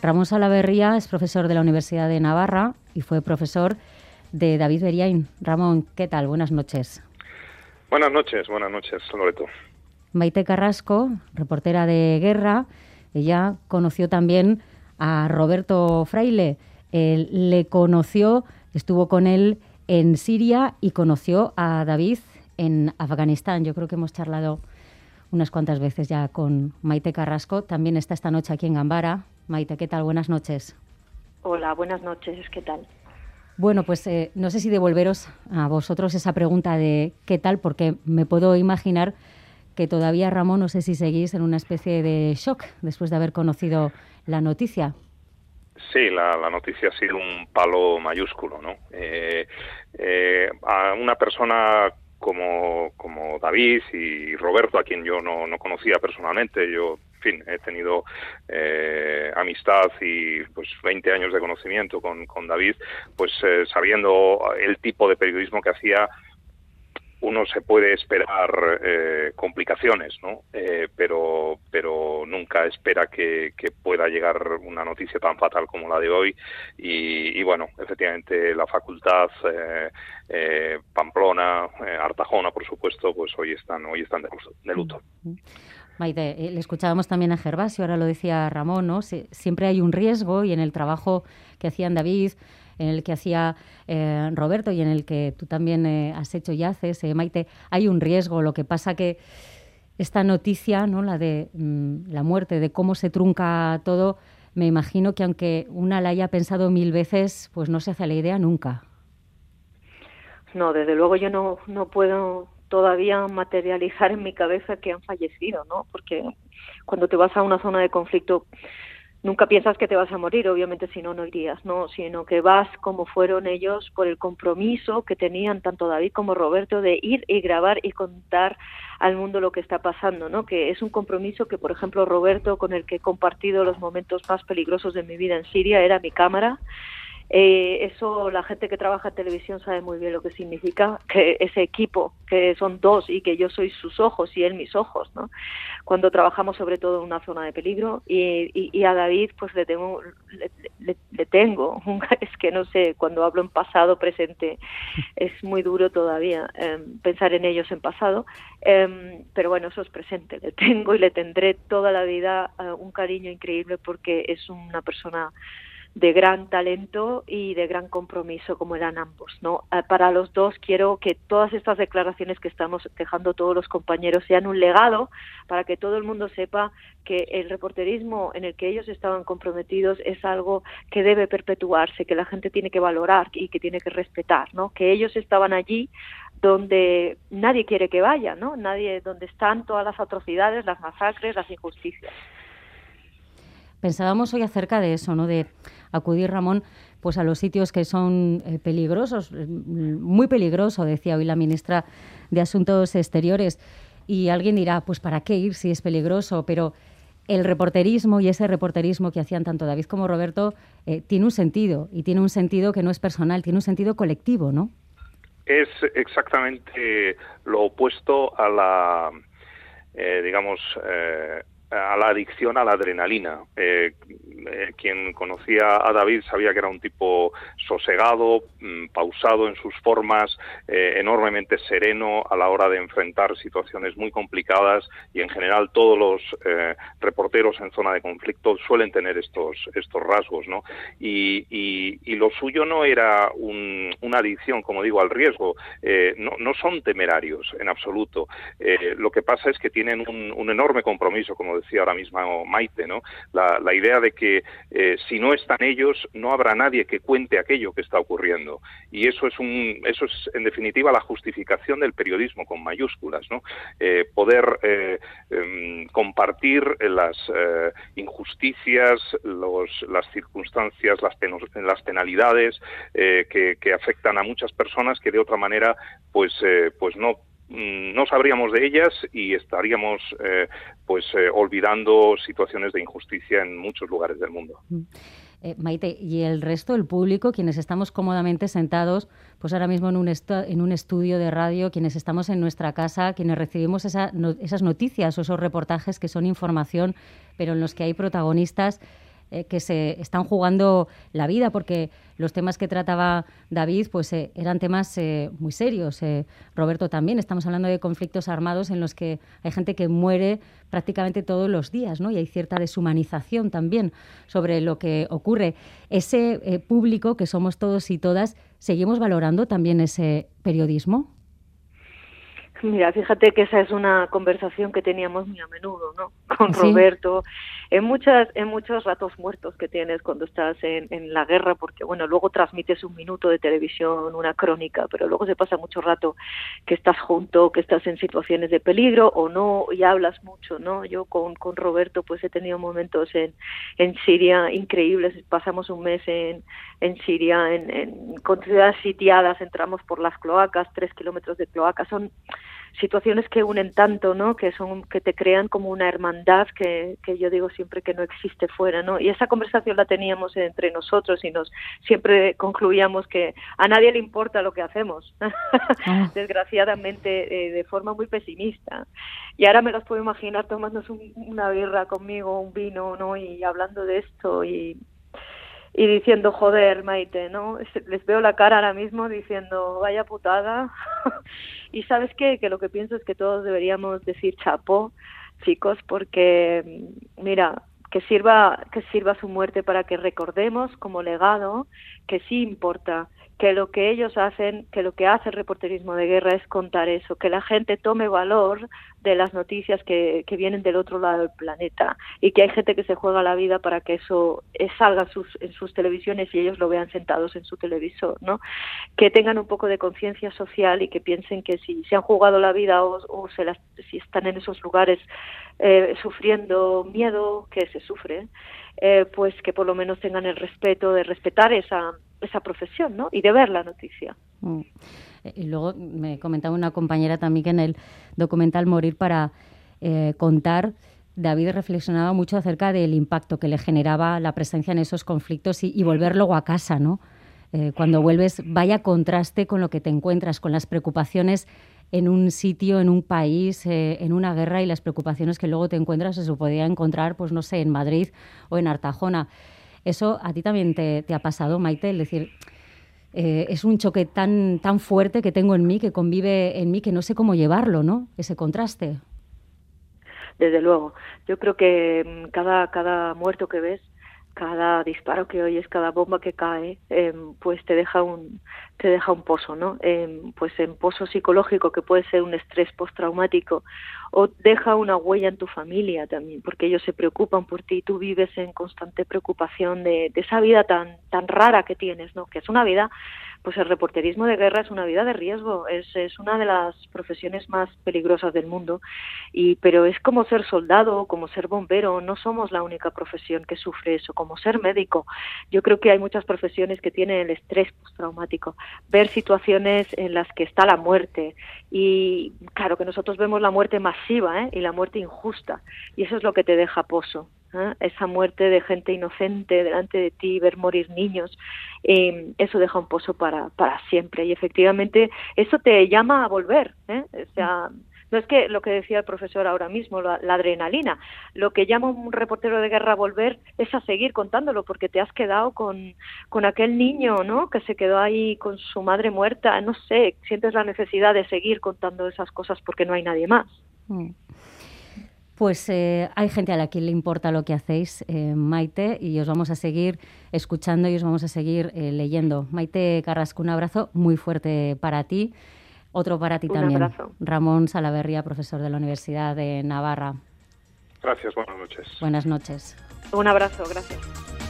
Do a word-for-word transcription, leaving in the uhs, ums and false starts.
Ramón Salaverría es profesor de la Universidad de Navarra y fue profesor de David Beriain. Ramón, ¿qué tal? Buenas noches. Buenas noches, buenas noches, Loreto. Maite Carrasco, reportera de guerra, ella conoció también a Roberto Fraile. Él le conoció, estuvo con él en Siria y conoció a David en Afganistán. Yo creo que hemos charlado unas cuantas veces ya con Maite Carrasco. También está esta noche aquí en Gambara. Maite, ¿qué tal? Buenas noches. Hola, buenas noches, ¿qué tal? Bueno, pues eh, no sé si devolveros a vosotros esa pregunta de ¿qué tal? Porque me puedo imaginar que todavía, Ramón, no sé si seguís en una especie de shock después de haber conocido la noticia. Sí, la, la noticia ha sido un palo mayúsculo, ¿no? Eh, eh, a una persona como, como David y Roberto, a quien yo no, no conocía personalmente, yo, en fin, he tenido eh, amistad y pues veinte años de conocimiento con, con David, pues eh, sabiendo el tipo de periodismo que hacía, uno se puede esperar eh, complicaciones, ¿no? Eh, pero pero nunca espera que, que pueda llegar una noticia tan fatal como la de hoy. Y, y bueno, efectivamente la facultad, eh, eh, Pamplona, eh, Artajona, por supuesto, pues hoy están hoy están de, de luto. Maite, le escuchábamos también a Gervasio, ahora lo decía Ramón, ¿no? Si, siempre hay un riesgo y en el trabajo que hacían David, en el que hacía eh, Roberto y en el que tú también eh, has hecho y haces, eh, Maite, hay un riesgo. Lo que pasa que esta noticia, ¿no? La de mmm, la muerte, de cómo se trunca todo, me imagino que aunque una la haya pensado mil veces, pues no se hace la idea nunca. No, desde luego yo no, no puedo todavía materializar en mi cabeza que han fallecido, ¿no? Porque cuando te vas a una zona de conflicto nunca piensas que te vas a morir, obviamente, si no, no irías, ¿no? Sino que vas como fueron ellos por el compromiso que tenían tanto David como Roberto de ir y grabar y contar al mundo lo que está pasando, ¿no? Que es un compromiso que, por ejemplo, Roberto, con el que he compartido los momentos más peligrosos de mi vida en Siria, era mi cámara. Eh, eso la gente que trabaja en televisión sabe muy bien lo que significa, que ese equipo, que son dos y que yo soy sus ojos y él mis ojos, ¿no? Cuando trabajamos sobre todo en una zona de peligro y, y, y a David pues le tengo, le, le, le tengo, es que no sé, cuando hablo en pasado, presente, es muy duro todavía eh, pensar en ellos en pasado, eh, pero bueno, eso es presente, le tengo y le tendré toda la vida eh, un cariño increíble porque es una persona de gran talento y de gran compromiso como eran ambos, ¿no? Eh, para los dos quiero que todas estas declaraciones que estamos dejando todos los compañeros sean un legado para que todo el mundo sepa que el reporterismo en el que ellos estaban comprometidos es algo que debe perpetuarse, que la gente tiene que valorar y que tiene que respetar, ¿no? Que ellos estaban allí donde nadie quiere que vaya, ¿no? Nadie, donde están todas las atrocidades, las masacres, las injusticias. Pensábamos hoy acerca de eso, ¿no? De acudir, Ramón, pues a los sitios que son eh, peligrosos, muy peligroso, decía hoy la ministra de Asuntos Exteriores. Y alguien dirá, pues ¿para qué ir si es peligroso? Pero el reporterismo y ese reporterismo que hacían tanto David como Roberto eh, tiene un sentido, y tiene un sentido que no es personal, tiene un sentido colectivo, ¿no? Es exactamente lo opuesto a la, eh, digamos, eh, a la adicción a la adrenalina. Eh, eh, quien conocía a David sabía que era un tipo sosegado, mmm, pausado en sus formas, eh, enormemente sereno a la hora de enfrentar situaciones muy complicadas, y en general todos los eh, reporteros en zona de conflicto suelen tener estos estos rasgos, ¿no? Y, y, y lo suyo no era un, una adicción, como digo, al riesgo. Eh, no, no son temerarios en absoluto. Eh, lo que pasa es que tienen un, un enorme compromiso, como decía ahora mismo Maite, ¿no? La, la idea de que eh, si no están ellos, no habrá nadie que cuente aquello que está ocurriendo. Y eso es un, eso es en definitiva la justificación del periodismo con mayúsculas, ¿no? Eh, poder eh, eh, compartir las eh, injusticias, los, las circunstancias, las, penos, las penalidades eh, que, que afectan a muchas personas que de otra manera, pues, eh, pues no no sabríamos de ellas y estaríamos eh, pues eh, olvidando situaciones de injusticia en muchos lugares del mundo. Eh, Maite, y el resto del público, quienes estamos cómodamente sentados, pues ahora mismo en un, estu- en un estudio de radio, quienes estamos en nuestra casa, quienes recibimos esa, no, esas noticias o esos reportajes que son información, pero en los que hay protagonistas, eh, que se están jugando la vida, porque los temas que trataba David pues eh, eran temas eh, muy serios. Eh, Roberto también, estamos hablando de conflictos armados en los que hay gente que muere prácticamente todos los días, ¿no? Y hay cierta deshumanización también sobre lo que ocurre. Ese eh, público que somos todos y todas, ¿seguimos valorando también ese periodismo? Mira, fíjate que esa es una conversación que teníamos muy a menudo, ¿no? Con ¿Sí? Roberto, en muchas, en muchos ratos muertos que tienes cuando estás en, en la guerra, porque bueno, luego transmites un minuto de televisión, una crónica, pero luego se pasa mucho rato que estás junto, que estás en situaciones de peligro o no, y hablas mucho, ¿no? Yo con, con Roberto pues he tenido momentos en, en Siria increíbles, pasamos un mes en, en Siria, en, en, con ciudades sitiadas, entramos por las cloacas, tres kilómetros de cloacas, son situaciones que unen tanto, ¿no? Que son, que te crean como una hermandad que, que yo digo siempre que no existe fuera, ¿no? Y esa conversación la teníamos entre nosotros y nos siempre concluíamos que a nadie le importa lo que hacemos, oh. desgraciadamente, eh, de forma muy pesimista. Y ahora me los puedo imaginar tomándose un, una birra conmigo, un vino, ¿no? Y hablando de esto y y diciendo, joder, Maite, ¿no? Les veo la cara ahora mismo diciendo, vaya putada. Y ¿sabes qué? Que lo que pienso es que todos deberíamos decir chapó, chicos, porque, mira, que sirva, que sirva su muerte para que recordemos como legado que sí importa, que lo que ellos hacen, que lo que hace el reporterismo de guerra es contar eso, que la gente tome valor de las noticias que, que vienen del otro lado del planeta y que hay gente que se juega la vida para que eso salga en sus, en sus televisiones y ellos lo vean sentados en su televisor, ¿no? Que tengan un poco de conciencia social y que piensen que si se han jugado la vida o, o se las, si están en esos lugares eh, sufriendo miedo, que se sufre, eh, pues que por lo menos tengan el respeto de respetar esa esa profesión, ¿no? Y de ver la noticia. Mm. Y luego me comentaba una compañera también que en el documental Morir para eh, contar, David reflexionaba mucho acerca del impacto que le generaba la presencia en esos conflictos y, y volver luego a casa, ¿no? Eh, cuando vuelves, vaya contraste con lo que te encuentras, con las preocupaciones en un sitio, en un país, eh, en una guerra y las preocupaciones que luego te encuentras, se podía encontrar, pues no sé, en Madrid o en Artajona. Eso a ti también te, te ha pasado, Maite, es decir, eh, es un choque tan, tan fuerte que tengo en mí, que convive en mí, que no sé cómo llevarlo, ¿no? Ese contraste. Desde luego. Yo creo que cada, cada muerto que ves, cada disparo que oyes, cada bomba que cae, eh, pues te deja un te deja un pozo, ¿no? Eh, pues en pozo psicológico, que puede ser un estrés postraumático, o deja una huella en tu familia también, porque ellos se preocupan por ti y tú vives en constante preocupación de, de esa vida tan tan rara que tienes, ¿no? Que es una vida, pues el reporterismo de guerra es una vida de riesgo, es, es una de las profesiones más peligrosas del mundo, y pero es como ser soldado, como ser bombero, no somos la única profesión que sufre eso, como ser médico. Yo creo que hay muchas profesiones que tienen el estrés postraumático, ver situaciones en las que está la muerte, y claro que nosotros vemos la muerte masiva, ¿eh? Y la muerte injusta, y eso es lo que te deja pozo. ¿Eh? Esa muerte de gente inocente delante de ti, ver morir niños, eh, eso deja un pozo para, para siempre, y efectivamente eso te llama a volver, ¿eh? O sea, no es que lo que decía el profesor ahora mismo, la, la adrenalina, lo que llama un reportero de guerra a volver es a seguir contándolo, porque te has quedado con, con aquel niño, ¿no? Que se quedó ahí con su madre muerta, no sé, sientes la necesidad de seguir contando esas cosas porque no hay nadie más. Mm. Pues eh, hay gente a la que le importa lo que hacéis, eh, Maite, y os vamos a seguir escuchando y os vamos a seguir eh, leyendo. Maite Carrasco, un abrazo muy fuerte para ti. Otro para ti un también. Abrazo. Ramón Salaverría, profesor de la Universidad de Navarra. Gracias, buenas noches. Buenas noches. Un abrazo, gracias.